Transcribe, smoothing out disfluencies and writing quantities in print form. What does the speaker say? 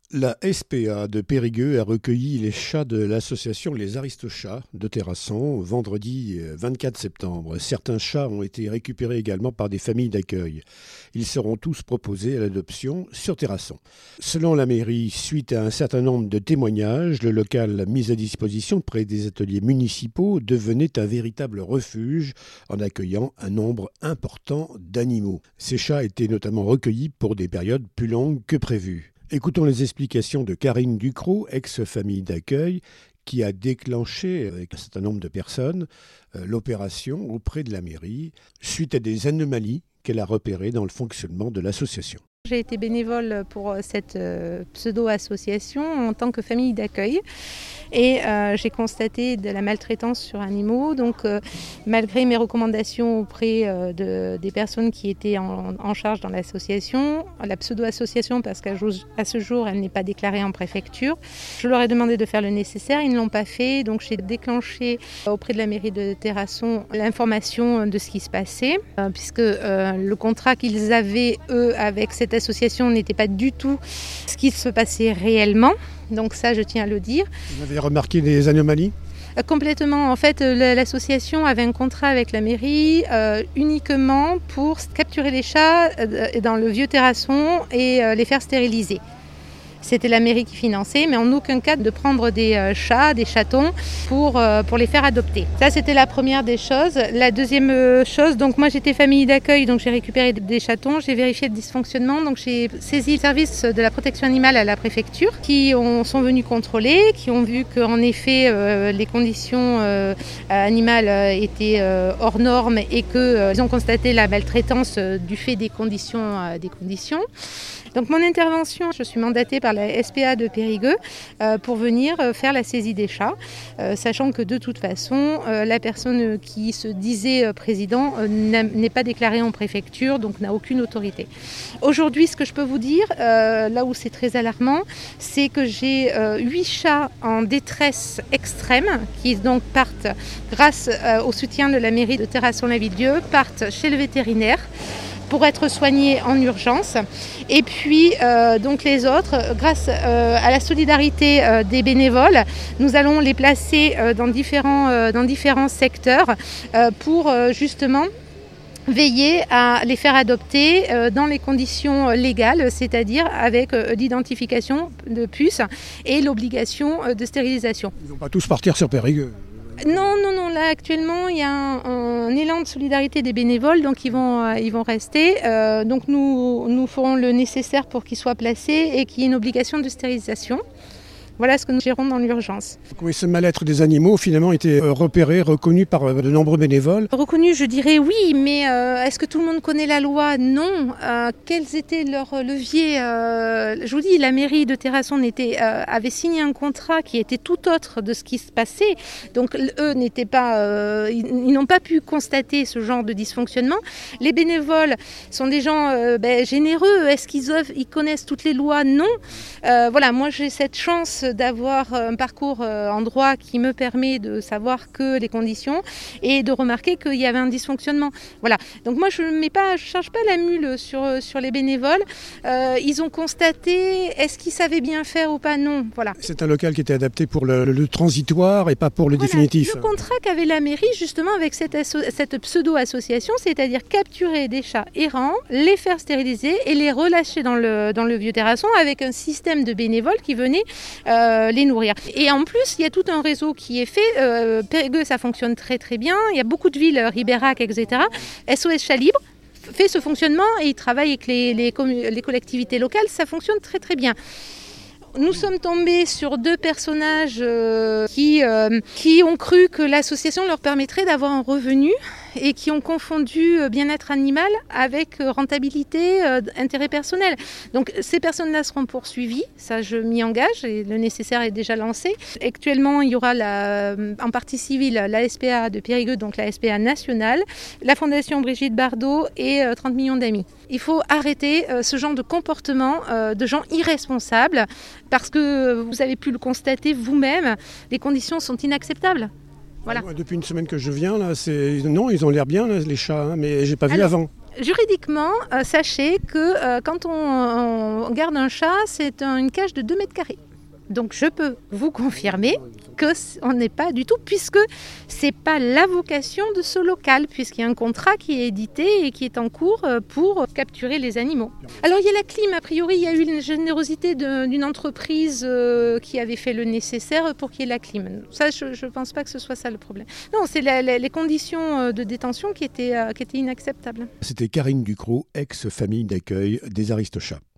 La SPA de Périgueux a recueilli les chats de l'association Les Aristochats de Terrasson vendredi 24 septembre. Certains chats ont été récupérés également par des familles d'accueil. Ils seront tous proposés à l'adoption sur Terrasson. Selon la mairie, suite à un certain nombre de témoignages, le local mis à disposition près des ateliers municipaux devenait un véritable refuge en accueillant un nombre important d'animaux. Ces chats étaient notamment recueillis pour des périodes plus longues que prévues. Écoutons les explications de Karine Ducrot, ex-famille d'accueil, qui a déclenché avec un certain nombre de personnes l'opération auprès de la mairie suite à des anomalies qu'elle a repérées dans le fonctionnement de l'association. J'ai été bénévole pour cette pseudo-association en tant que famille d'accueil et j'ai constaté de la maltraitance sur animaux. Donc malgré mes recommandations auprès des personnes qui étaient en charge dans l'association, la pseudo-association, parce qu'à ce jour elle n'est pas déclarée en préfecture, je leur ai demandé de faire le nécessaire, ils ne l'ont pas fait. Donc j'ai déclenché auprès de la mairie de Terrasson l'information de ce qui se passait, puisque le contrat qu'ils avaient eux avec cette association n'était pas du tout ce qui se passait réellement. Donc ça, je tiens à le dire. Vous avez remarqué des anomalies ? Complètement. En fait, l'association avait un contrat avec la mairie uniquement pour capturer les chats dans le vieux Terrasson et les faire stériliser. C'était la mairie qui finançait, mais en aucun cas de prendre des chats, des chatons pour les faire adopter. Ça, c'était la première des choses. La deuxième chose, donc moi j'étais famille d'accueil, donc j'ai récupéré des chatons, j'ai vérifié le dysfonctionnement, donc j'ai saisi le service de la protection animale à la préfecture, qui sont venus contrôler, qui ont vu qu'en effet les conditions animales étaient hors normes et qu'ils ont constaté la maltraitance du fait des conditions. Donc mon intervention, je suis mandatée par la SPA de Périgueux pour venir faire la saisie des chats, sachant que de toute façon, la personne qui se disait président n'est pas déclarée en préfecture, donc n'a aucune autorité. Aujourd'hui, ce que je peux vous dire, là où c'est très alarmant, c'est que j'ai 8 chats en détresse extrême qui donc partent, grâce au soutien de la mairie de Terrasson-Lavilledieu, partent chez le vétérinaire pour être soignés en urgence. Et puis donc les autres, grâce à la solidarité des bénévoles, nous allons les placer dans différents secteurs pour justement veiller à les faire adopter dans les conditions légales, c'est-à-dire avec l'identification de puces et l'obligation de stérilisation. Ils ne vont pas tous partir sur Périgueux. Non, là actuellement il y a un élan de solidarité des bénévoles, donc ils vont rester. Donc nous ferons le nécessaire pour qu'ils soient placés et qu'il y ait une obligation de stérilisation. Voilà ce que nous gérons dans l'urgence. Oui, ce mal-être des animaux finalement était repéré, reconnu par de nombreux bénévoles. Reconnu, je dirais oui, mais est-ce que tout le monde connaît la loi ? Non. Quels étaient leurs leviers ? Je vous dis, la mairie de Terrasson avait signé un contrat qui était tout autre de ce qui se passait. Donc eux n'étaient pas, ils n'ont pas pu constater ce genre de dysfonctionnement. Les bénévoles sont des gens généreux. Est-ce qu'ils connaissent toutes les lois ? Non. Voilà, moi j'ai cette chance d'avoir un parcours en droit qui me permet de savoir que les conditions et de remarquer qu'il y avait un dysfonctionnement. Voilà. Donc moi je ne charge pas la mule sur les bénévoles. Ils ont constaté, est-ce qu'ils savaient bien faire ou pas ? Non. Voilà. C'est un local qui était adapté pour le transitoire et pas pour le définitif. Le contrat qu'avait la mairie justement avec cette pseudo-association, c'est-à-dire capturer des chats errants, les faire stériliser et les relâcher dans le vieux Terrasson avec un système de bénévoles qui venaient les nourrir. Et en plus, il y a tout un réseau qui est fait. Périgueux, ça fonctionne très très bien. Il y a beaucoup de villes, Ribérac, etc. SOS Chat Libre fait ce fonctionnement et il travaille avec les collectivités locales. Ça fonctionne très très bien. Nous sommes tombés sur 2 personnages qui ont cru que l'association leur permettrait d'avoir un revenu et qui ont confondu bien-être animal avec rentabilité, intérêt personnel. Donc ces personnes-là seront poursuivies, ça je m'y engage et le nécessaire est déjà lancé. Actuellement, il y aura en partie civile la SPA de Périgueux, donc la SPA nationale, la Fondation Brigitte Bardot et 30 millions d'amis. Il faut arrêter ce genre de comportement de gens irresponsables parce que vous avez pu le constater vous-même, les conditions sont inacceptables. Voilà. Depuis une semaine que je viens, là, non, ils ont l'air bien, là, les chats, hein, mais j'ai pas vu avant. Juridiquement, sachez que quand on garde un chat, c'est une cage de 2 mètres carrés. Donc je peux vous confirmer qu'on n'est pas du tout, puisque ce n'est pas la vocation de ce local, puisqu'il y a un contrat qui est édité et qui est en cours pour capturer les animaux. Alors il y a la clim, a priori il y a eu une générosité d'une entreprise qui avait fait le nécessaire pour qu'il y ait la clim. Ça je ne pense pas que ce soit ça le problème. Non, c'est les conditions de détention qui étaient inacceptables. C'était Karine Ducrot, ex-famille d'accueil des Aristochats.